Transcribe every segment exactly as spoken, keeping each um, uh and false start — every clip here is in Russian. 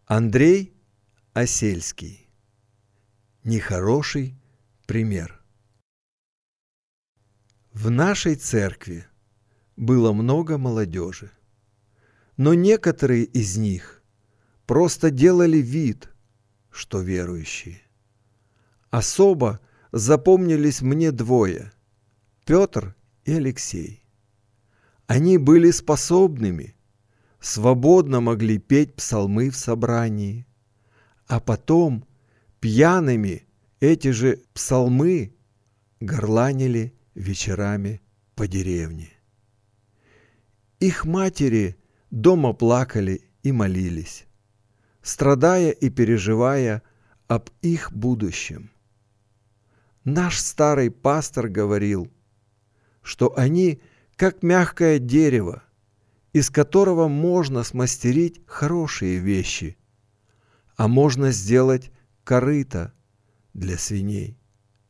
Андрей Осельский. Нехороший пример. В нашей церкви было много молодежи, но некоторые из них просто делали вид, что верующие. Особо запомнились мне двое – Петр и Алексей. Они были способными, свободно могли петь псалмы в собрании, а потом пьяными эти же псалмы горланили вечерами по деревне. Их матери дома плакали и молились, страдая и переживая об их будущем. Наш старый пастор говорил, что они как мягкое дерево, из которого можно смастерить хорошие вещи, а можно сделать корыто для свиней.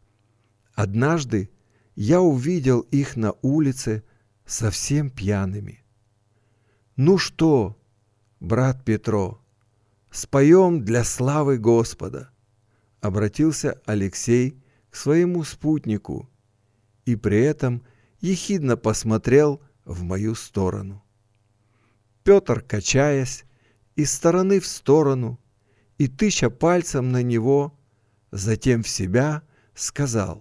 Однажды я увидел их на улице совсем пьяными. «Ну что, брат Петро, споем для славы Господа», — обратился Алексей к своему спутнику и при этом ехидно посмотрел в мою сторону. Петр, качаясь из стороны в сторону и тыча пальцем на него, затем в себя, сказал: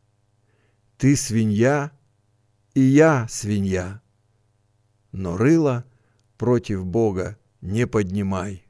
«Ты свинья, и я свинья, но рыло против Бога не поднимай».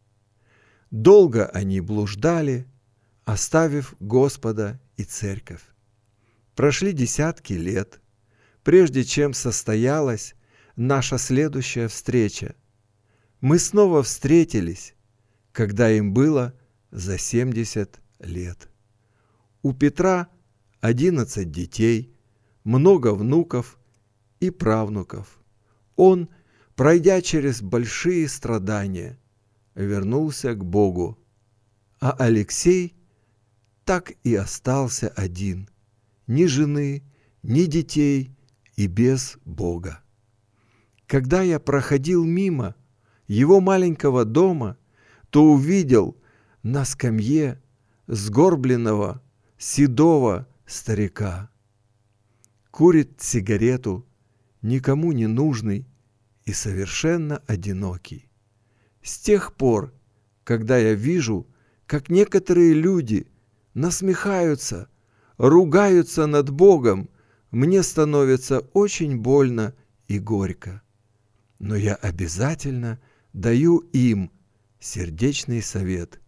Долго они блуждали, оставив Господа и церковь. Прошли десятки лет, прежде чем состоялась наша следующая встреча. Мы снова встретились, когда им было за семьдесят лет. У Петра одиннадцать детей, много внуков и правнуков. Он, пройдя через большие страдания, вернулся к Богу, а Алексей так и остался один, ни жены, ни детей и без Бога. Когда я проходил мимо его маленького дома, то увидел на скамье сгорбленного, седого старика. Курит сигарету, никому не нужный и совершенно одинокий. С тех пор, когда я вижу, как некоторые люди насмехаются, ругаются над Богом, мне становится очень больно и горько. Но я обязательно даю им сердечный совет.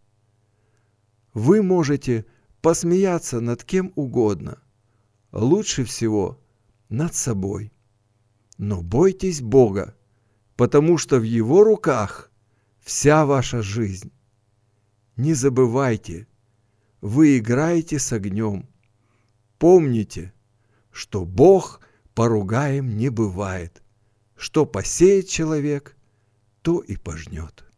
Вы можете посмеяться над кем угодно, лучше всего над собой. Но бойтесь Бога, потому что в Его руках вся ваша жизнь. Не забывайте, вы играете с огнем. Помните, что Бог поругаем не бывает. Что посеет человек, то и пожнет.